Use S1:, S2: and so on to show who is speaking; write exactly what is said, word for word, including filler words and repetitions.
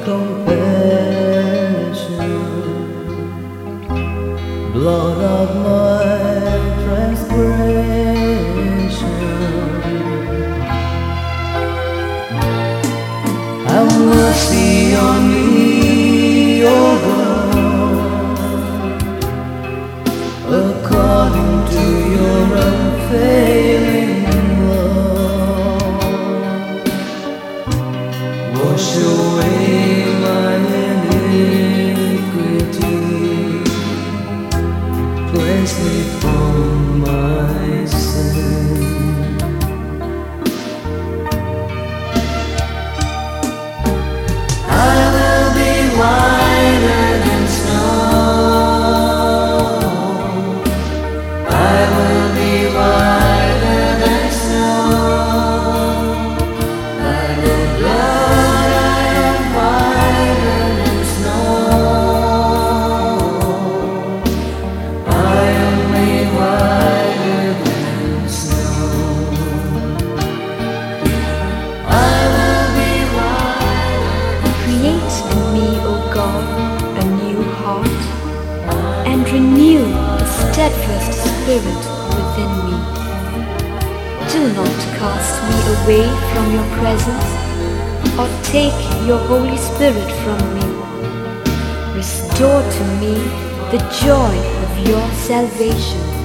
S1: compassion, blot out my transgression. Have mercy on me, O God, according to your unfailing love. Wash away my iniquity, cleanse me from my sin. I will be whiter than snow. I will be whiter than snow. By the blood I am whiter than snow. I am made whiter than snow. I will be whiter.
S2: Create in me, O God, a new heart, and renew a steadfast spirit within me. Do not cast me away from your presence, or take your Holy Spirit from me. Restore to me the joy of your salvation,